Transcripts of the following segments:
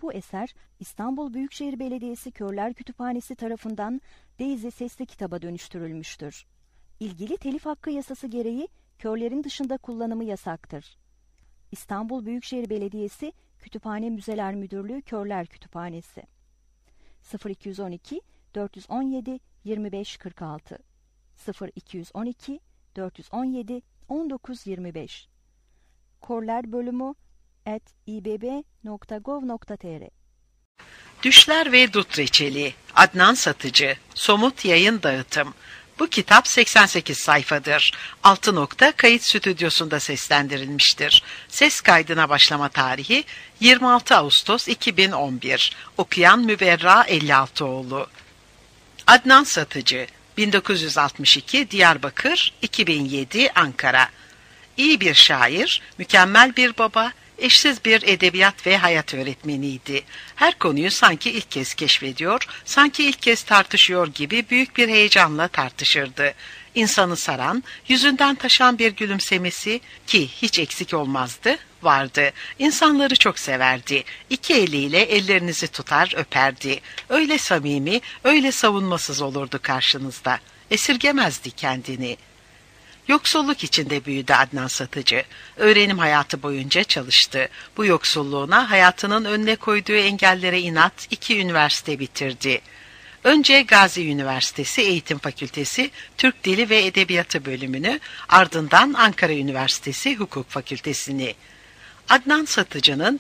Bu eser İstanbul Büyükşehir Belediyesi Körler Kütüphanesi tarafından Daisy sesli kitaba dönüştürülmüştür. İlgili telif hakkı yasası gereği körlerin dışında kullanımı yasaktır. İstanbul Büyükşehir Belediyesi Kütüphane Müzeler Müdürlüğü Körler Kütüphanesi 0212 417 2546 0212 417 1925 korlerbölümü@ibb.gov.tr Düşler ve Dut Reçeli, Adnan Satıcı, Somut Yayın Dağıtım. Bu kitap 88 sayfadır. 6 nokta kayıt stüdyosunda seslendirilmiştir. Ses kaydına başlama tarihi 26 Ağustos 2011. Okuyan Müberra 56oğlu. Adnan Satıcı, 1962 Diyarbakır, 2007 Ankara. İyi bir şair, mükemmel bir baba, eşsiz bir edebiyat ve hayat öğretmeniydi. Her konuyu sanki ilk kez keşfediyor, sanki ilk kez tartışıyor gibi büyük bir heyecanla tartışırdı. İnsanı saran, yüzünden taşan bir gülümsemesi ki hiç eksik olmazdı, vardı. İnsanları çok severdi. İki eliyle ellerinizi tutar öperdi. Öyle samimi, öyle savunmasız olurdu karşınızda. Esirgemezdi kendini. Yoksulluk içinde büyüdü Adnan Satıcı. Öğrenim hayatı boyunca çalıştı. Bu yoksulluğuna, hayatının önüne koyduğu engellere inat 2 üniversite bitirdi. Önce Gazi Üniversitesi Eğitim Fakültesi Türk Dili ve Edebiyatı bölümünü, ardından Ankara Üniversitesi Hukuk Fakültesini. Adnan Satıcı'nın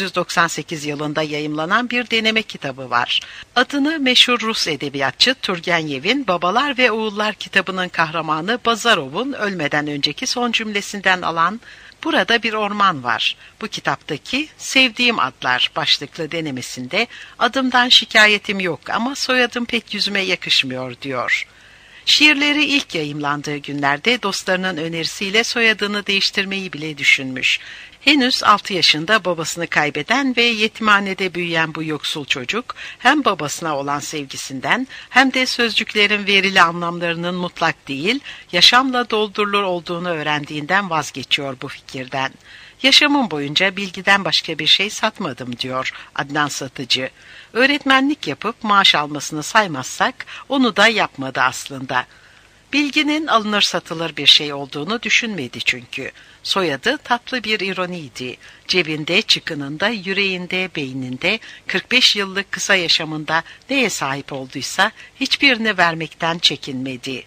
1998 yılında yayımlanan bir deneme kitabı var. Adını meşhur Rus edebiyatçı Turgenev'in Babalar ve Oğullar kitabının kahramanı Bazarov'un ölmeden önceki son cümlesinden alan "Burada bir orman var." Bu kitaptaki "Sevdiğim adlar" başlıklı denemesinde "Adımdan şikayetim yok ama soyadım pek yüzüme yakışmıyor." diyor. Şiirleri ilk yayımlandığı günlerde dostlarının önerisiyle soyadını değiştirmeyi bile düşünmüş. Henüz 6 yaşında babasını kaybeden ve yetimhanede büyüyen bu yoksul çocuk, hem babasına olan sevgisinden hem de sözcüklerin verili anlamlarının mutlak değil, yaşamla doldurulur olduğunu öğrendiğinden vazgeçiyor bu fikirden. "Yaşamım boyunca bilgiden başka bir şey satmadım." diyor Adnan Satıcı. Öğretmenlik yapıp maaş almasını saymazsak onu da yapmadı aslında. Bilginin alınır satılır bir şey olduğunu düşünmedi çünkü. Soyadı tatlı bir ironiydi. Cebinde, çıkınında, yüreğinde, beyninde, 45 yıllık kısa yaşamında neye sahip olduysa hiçbirini vermekten çekinmedi.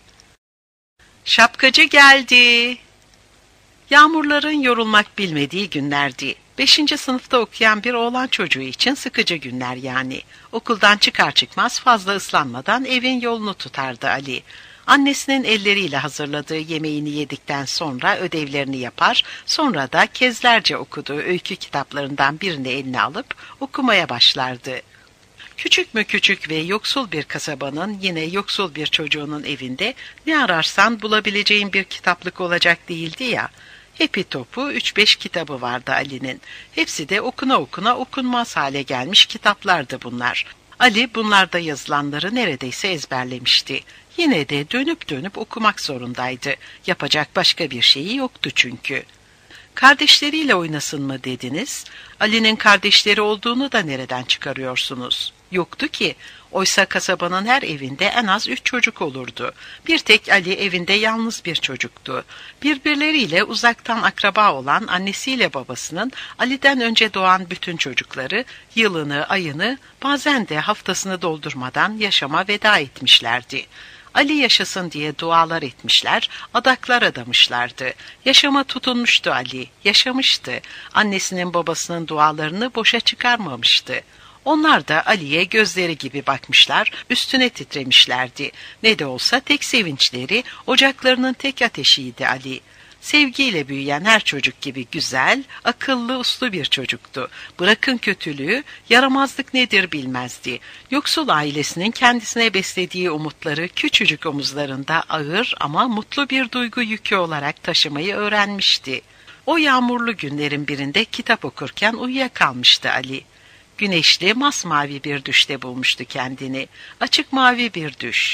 Şapkacı geldi. Yağmurların yorulmak bilmediği günlerdi. 5. sınıfta okuyan bir oğlan çocuğu için sıkıcı günler yani. Okuldan çıkar çıkmaz fazla ıslanmadan evin yolunu tutardı Ali. Annesinin elleriyle hazırladığı yemeğini yedikten sonra ödevlerini yapar, sonra da kezlerce okuduğu öykü kitaplarından birini eline alıp okumaya başlardı. Küçük mü küçük ve yoksul bir kasabanın yine yoksul bir çocuğunun evinde ne ararsan bulabileceğin bir kitaplık olacak değildi ya. Hepi topu 3-5 kitabı vardı Ali'nin. Hepsi de okuna okuna okunmaz hale gelmiş kitaplardı bunlar. Ali bunlarda yazılanları neredeyse ezberlemişti. Yine de dönüp dönüp okumak zorundaydı. Yapacak başka bir şeyi yoktu çünkü. Kardeşleriyle oynasın mı dediniz? Ali'nin kardeşleri olduğunu da nereden çıkarıyorsunuz? Yoktu ki. Oysa kasabanın her evinde en az 3 çocuk olurdu. Bir tek Ali evinde yalnız bir çocuktu. Birbirleriyle uzaktan akraba olan annesiyle babasının Ali'den önce doğan bütün çocukları yılını, ayını, bazen de haftasını doldurmadan yaşama veda etmişlerdi. Ali yaşasın diye dualar etmişler, adaklar adamışlardı. Yaşama tutunmuştu Ali, yaşamıştı. Annesinin babasının dualarını boşa çıkarmamıştı. Onlar da Ali'ye gözleri gibi bakmışlar, üstüne titremişlerdi. Ne de olsa tek sevinçleri, ocaklarının tek ateşiydi Ali. Sevgiyle büyüyen her çocuk gibi güzel, akıllı, uslu bir çocuktu. Bırakın kötülüğü, yaramazlık nedir bilmezdi. Yoksul ailesinin kendisine beslediği umutları küçücük omuzlarında ağır ama mutlu bir duygu yükü olarak taşımayı öğrenmişti. O yağmurlu günlerin birinde kitap okurken uyuyakalmıştı Ali. Güneşli, masmavi bir düşte bulmuştu kendini. Açık mavi bir düş.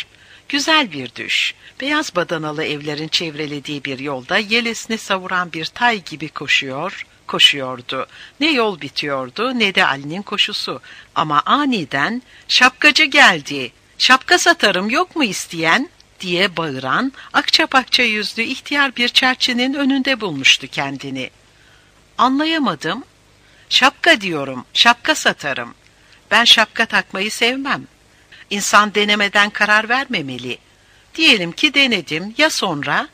Güzel bir düş. Beyaz badanalı evlerin çevrelediği bir yolda yelesini savuran bir tay gibi koşuyordu. Ne yol bitiyordu ne de Ali'nin koşusu. Ama aniden "Şapkacı geldi, şapka satarım yok mu isteyen?" diye bağıran akça pakça yüzlü ihtiyar bir çerçinin önünde bulmuştu kendini. Anlayamadım. "Şapka diyorum, şapka satarım. Ben şapka takmayı sevmem. İnsan denemeden karar vermemeli. Diyelim ki denedim, ya sonra?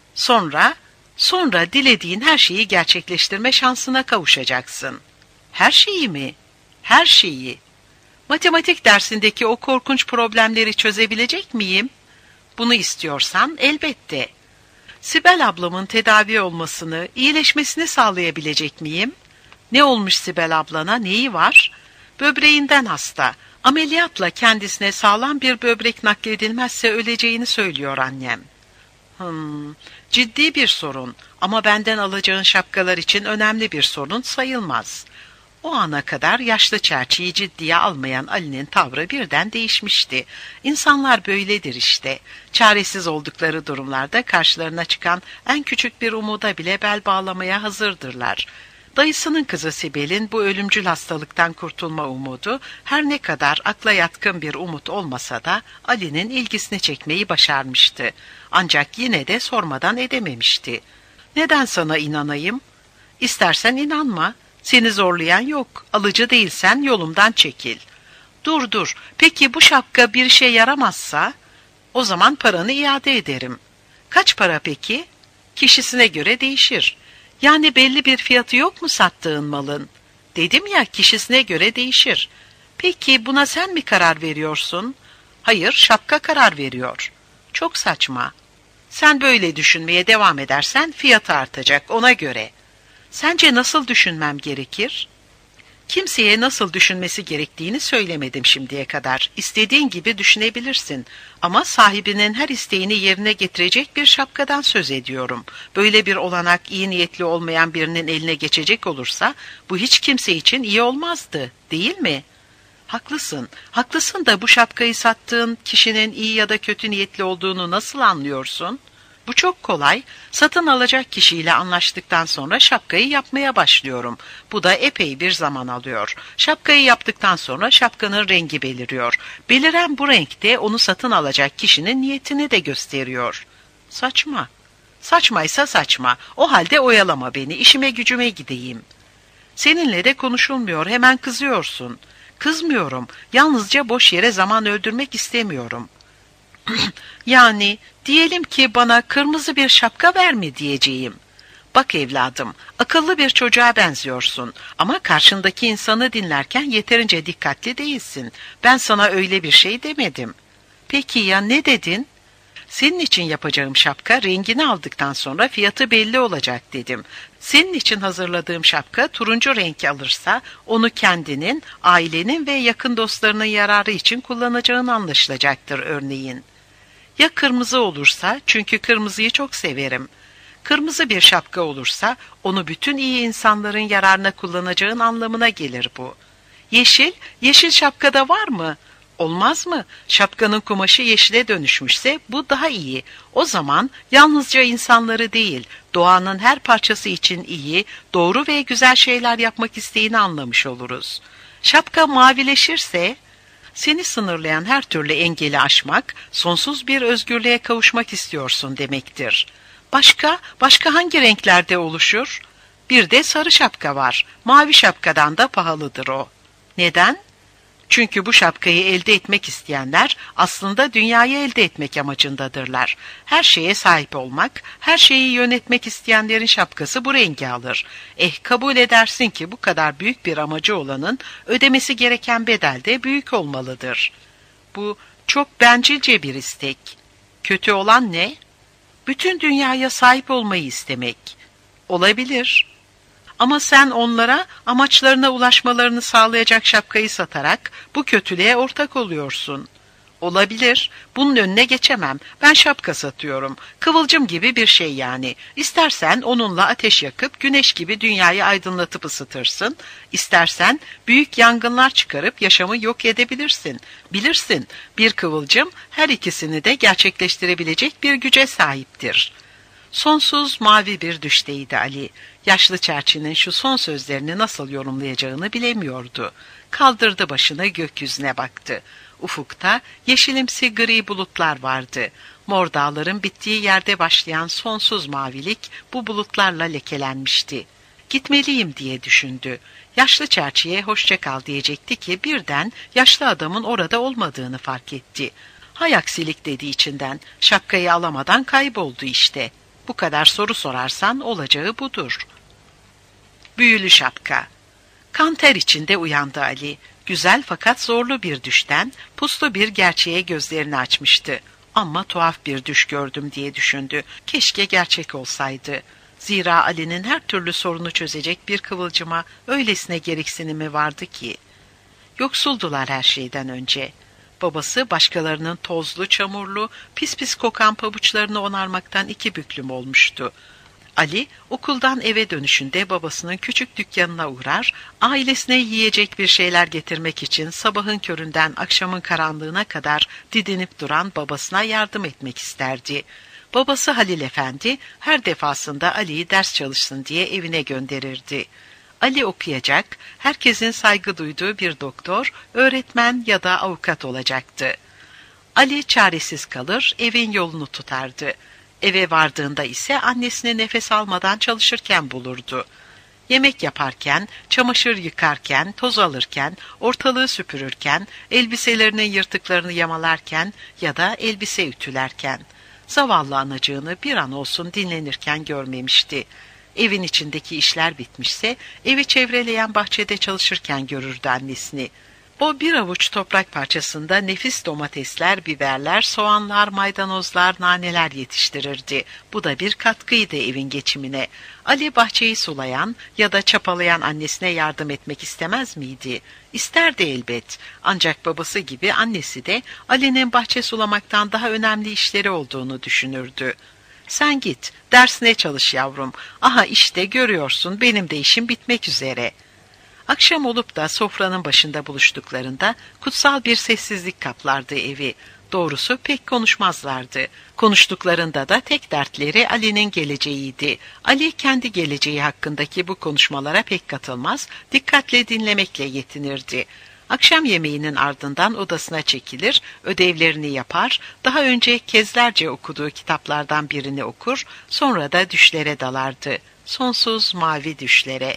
Sonra dilediğin her şeyi gerçekleştirme şansına kavuşacaksın." Her şeyi mi? Her şeyi. Matematik dersindeki o korkunç problemleri çözebilecek miyim? Bunu istiyorsan elbette. Sibel ablamın tedavi olmasını, iyileşmesini sağlayabilecek miyim? Ne olmuş Sibel ablana, neyi var? Böbreğinden hasta. Ameliyatla kendisine sağlam bir böbrek nakledilmezse öleceğini söylüyor annem. Ciddi bir sorun ama benden alacağın şapkalar için önemli bir sorun sayılmaz. O ana kadar yaşlı çerçeği ciddiye almayan Ali'nin tavrı birden değişmişti. İnsanlar böyledir işte. Çaresiz oldukları durumlarda karşılarına çıkan en küçük bir umuda bile bel bağlamaya hazırdırlar. Dayısının kızı Sibel'in bu ölümcül hastalıktan kurtulma umudu her ne kadar akla yatkın bir umut olmasa da Ali'nin ilgisini çekmeyi başarmıştı. Ancak yine de sormadan edememişti. "Neden sana inanayım?" "İstersen inanma. Seni zorlayan yok. Alıcı değilsen yolumdan çekil." Dur. Peki bu şapka bir işe yaramazsa? "O zaman paranı iade ederim." "Kaç para peki?" "Kişisine göre değişir." "Yani belli bir fiyatı yok mu sattığın malın?" "Dedim ya, kişisine göre değişir." "Peki buna sen mi karar veriyorsun?" "Hayır, şapka karar veriyor." "Çok saçma." "Sen böyle düşünmeye devam edersen fiyatı artacak, ona göre." "Sence nasıl düşünmem gerekir?" "Kimseye nasıl düşünmesi gerektiğini söylemedim şimdiye kadar. İstediğin gibi düşünebilirsin. Ama sahibinin her isteğini yerine getirecek bir şapkadan söz ediyorum. Böyle bir olanak iyi niyetli olmayan birinin eline geçecek olursa bu hiç kimse için iyi olmazdı, değil mi?" Haklısın da bu şapkayı sattığın kişinin iyi ya da kötü niyetli olduğunu nasıl anlıyorsun?" "Bu çok kolay. Satın alacak kişiyle anlaştıktan sonra şapkayı yapmaya başlıyorum. Bu da epey bir zaman alıyor. Şapkayı yaptıktan sonra şapkanın rengi beliriyor. Beliren bu renkte onu satın alacak kişinin niyetini de gösteriyor." "Saçma." "Saçmaysa saçma. O halde oyalama beni, işime gücüme gideyim." "Seninle de konuşulmuyor, hemen kızıyorsun." "Kızmıyorum. Yalnızca boş yere zaman öldürmek istemiyorum." "Yani diyelim ki bana kırmızı bir şapka verme diyeceğim." "Bak evladım, akıllı bir çocuğa benziyorsun ama karşındaki insanı dinlerken yeterince dikkatli değilsin. Ben sana öyle bir şey demedim." "Peki ya ne dedin?" "Senin için yapacağım şapka rengini aldıktan sonra fiyatı belli olacak dedim. Senin için hazırladığım şapka turuncu renk alırsa onu kendinin, ailenin ve yakın dostlarının yararı için kullanacağın anlaşılacaktır örneğin. Ya kırmızı olursa, çünkü kırmızıyı çok severim. Kırmızı bir şapka olursa onu bütün iyi insanların yararına kullanacağın anlamına gelir bu. Yeşil şapkada var mı? Olmaz mı? Şapkanın kumaşı yeşile dönüşmüşse bu daha iyi. O zaman yalnızca insanları değil, doğanın her parçası için iyi, doğru ve güzel şeyler yapmak isteğini anlamış oluruz. Şapka mavileşirse, seni sınırlayan her türlü engeli aşmak, sonsuz bir özgürlüğe kavuşmak istiyorsun demektir. Başka hangi renklerde oluşur? Bir de sarı şapka var. Mavi şapkadan da pahalıdır o. Neden? Çünkü bu şapkayı elde etmek isteyenler aslında dünyayı elde etmek amacındadırlar. Her şeye sahip olmak, her şeyi yönetmek isteyenlerin şapkası bu rengi alır. Kabul edersin ki bu kadar büyük bir amacı olanın ödemesi gereken bedel de büyük olmalıdır. Bu çok bencilce bir istek. Kötü olan ne? Bütün dünyaya sahip olmayı istemek. Olabilir. Ama sen onlara amaçlarına ulaşmalarını sağlayacak şapkayı satarak bu kötülüğe ortak oluyorsun. Olabilir. Bunun önüne geçemem. Ben şapka satıyorum. Kıvılcım gibi bir şey yani. İstersen onunla ateş yakıp güneş gibi dünyayı aydınlatıp ısıtırsın. İstersen büyük yangınlar çıkarıp yaşamı yok edebilirsin. Bilirsin, bir kıvılcım her ikisini de gerçekleştirebilecek bir güce sahiptir. Sonsuz mavi bir düşteydi Ali. Yaşlı çerçinin şu son sözlerini nasıl yorumlayacağını bilemiyordu. Kaldırdı başını, gökyüzüne baktı. Ufukta yeşilimsi gri bulutlar vardı. Mor dağların bittiği yerde başlayan sonsuz mavilik bu bulutlarla lekelenmişti. Gitmeliyim diye düşündü. Yaşlı çerçiye hoşça kal diyecekti ki birden yaşlı adamın orada olmadığını fark etti. Hay aksilik dedi içinden. Şapkayı alamadan kayboldu işte. Bu kadar soru sorarsan olacağı budur. Büyülü şapka. Kan ter içinde uyandı Ali. Güzel fakat zorlu bir düşten, puslu bir gerçeğe gözlerini açmıştı. Ama tuhaf bir düş gördüm diye düşündü. Keşke gerçek olsaydı. Zira Ali'nin her türlü sorunu çözecek bir kıvılcıma öylesine gereksinimi vardı ki. Yoksuldular her şeyden önce. Babası başkalarının tozlu, çamurlu, pis pis kokan pabuçlarını onarmaktan iki büklüm olmuştu. Ali okuldan eve dönüşünde babasının küçük dükkanına uğrar, ailesine yiyecek bir şeyler getirmek için sabahın köründen akşamın karanlığına kadar didinip duran babasına yardım etmek isterdi. Babası Halil Efendi her defasında Ali'yi ders çalışsın diye evine gönderirdi. Ali okuyacak, herkesin saygı duyduğu bir doktor, öğretmen ya da avukat olacaktı. Ali çaresiz kalır, evin yolunu tutardı. Eve vardığında ise annesini nefes almadan çalışırken bulurdu. Yemek yaparken, çamaşır yıkarken, toz alırken, ortalığı süpürürken, elbiselerinin yırtıklarını yamalarken ya da elbise ütülerken. Zavallı anacığını bir an olsun dinlenirken görmemişti. Evin içindeki işler bitmişse, evi çevreleyen bahçede çalışırken görürdü annesini. O bir avuç toprak parçasında nefis domatesler, biberler, soğanlar, maydanozlar, naneler yetiştirirdi. Bu da bir katkıydı evin geçimine. Ali bahçeyi sulayan ya da çapalayan annesine yardım etmek istemez miydi? İsterdi elbet. Ancak babası gibi annesi de Ali'nin bahçe sulamaktan daha önemli işleri olduğunu düşünürdü. Sen git, dersine çalış yavrum. Aha işte görüyorsun benim de işim bitmek üzere. Akşam olup da sofranın başında buluştuklarında kutsal bir sessizlik kaplardı evi. Doğrusu pek konuşmazlardı. Konuştuklarında da tek dertleri Ali'nin geleceğiydi. Ali kendi geleceği hakkındaki bu konuşmalara pek katılmaz, dikkatle dinlemekle yetinirdi. Akşam yemeğinin ardından odasına çekilir, ödevlerini yapar, daha önce kezlerce okuduğu kitaplardan birini okur, sonra da düşlere dalardı. Sonsuz mavi düşlere.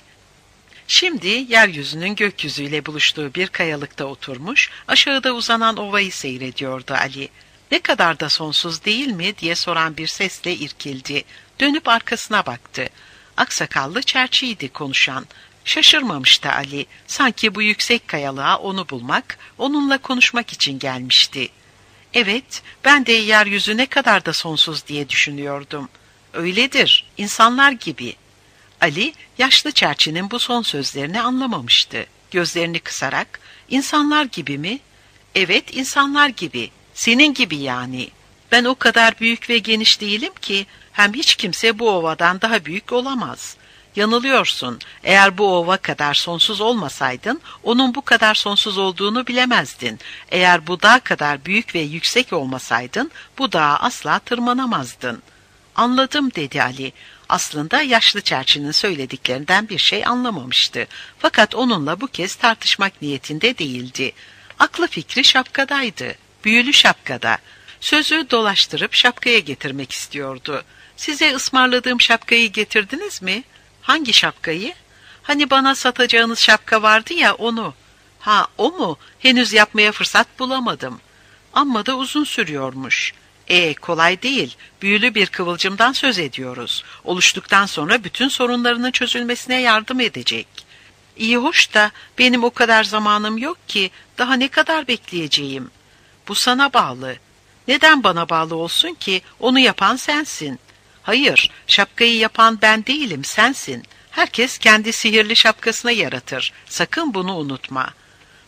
Şimdi yeryüzünün gökyüzüyle buluştuğu bir kayalıkta oturmuş, aşağıda uzanan ovayı seyrediyordu Ali. Ne kadar da sonsuz değil mi diye soran bir sesle irkildi. Dönüp arkasına baktı. Aksakallı çerçiydi konuşan. Şaşırmamıştı Ali. Sanki bu yüksek kayalığa onu bulmak, onunla konuşmak için gelmişti. Evet, ben de yeryüzü ne kadar da sonsuz diye düşünüyordum. Öyledir, insanlar gibi. Ali, yaşlı çerçinin bu son sözlerini anlamamıştı. Gözlerini kısarak, insanlar gibi mi? Evet, insanlar gibi. Senin gibi yani. Ben o kadar büyük ve geniş değilim ki, hem hiç kimse bu ovadan daha büyük olamaz. Yanılıyorsun. Eğer bu ova kadar sonsuz olmasaydın, onun bu kadar sonsuz olduğunu bilemezdin. Eğer bu dağ kadar büyük ve yüksek olmasaydın, bu dağa asla tırmanamazdın. Anladım dedi Ali. Aslında yaşlı çerçinin söylediklerinden bir şey anlamamıştı. Fakat onunla bu kez tartışmak niyetinde değildi. Aklı fikri şapkadaydı. Büyülü şapkada. Sözü dolaştırıp şapkaya getirmek istiyordu. Size ısmarladığım şapkayı getirdiniz mi? Hangi şapkayı? Hani bana satacağınız şapka vardı ya onu. Ha o mu? Henüz yapmaya fırsat bulamadım. Amma da uzun sürüyormuş. Kolay değil. Büyülü bir kıvılcımdan söz ediyoruz. Oluştuktan sonra bütün sorunlarının çözülmesine yardım edecek. İyi hoş da benim o kadar zamanım yok ki daha ne kadar bekleyeceğim? Bu sana bağlı. Neden bana bağlı olsun ki? Onu yapan sensin. Hayır, şapkayı yapan ben değilim, sensin. Herkes kendi sihirli şapkasını yaratır. Sakın bunu unutma.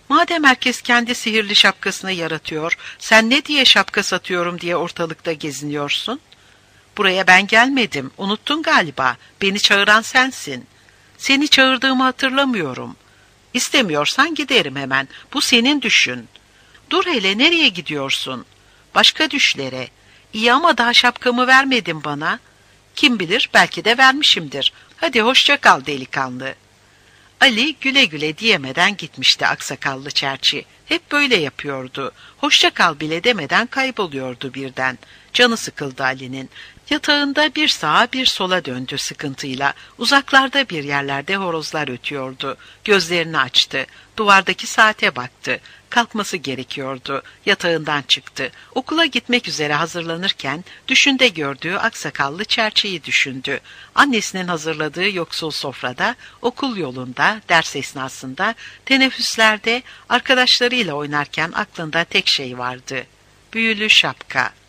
Madem herkes kendi sihirli şapkasını yaratıyor, sen ne diye şapka satıyorum diye ortalıkta geziniyorsun? Buraya ben gelmedim, unuttun galiba. Beni çağıran sensin. Seni çağırdığımı hatırlamıyorum. İstemiyorsan giderim hemen. Bu senin düşün. Dur hele, nereye gidiyorsun? Başka düşlere. İyi ama daha şapkamı vermedin bana. Kim bilir, belki de vermişimdir. Hadi hoşça kal delikanlı. Ali güle güle diyemeden gitmişti aksakallı çerçi. Hep böyle yapıyordu. Hoşça kal bile demeden kayboluyordu birden. Canı sıkıldı Ali'nin. Yatağında bir sağa bir sola döndü sıkıntıyla. Uzaklarda bir yerlerde horozlar ötüyordu. Gözlerini açtı. Duvardaki saate baktı. Kalkması gerekiyordu. Yatağından çıktı. Okula gitmek üzere hazırlanırken düşünde gördüğü aksakallı çerçeyi düşündü. Annesinin hazırladığı yoksul sofrada, okul yolunda, ders esnasında, teneffüslerde, arkadaşlarıyla oynarken aklında tek şey vardı: büyülü şapka.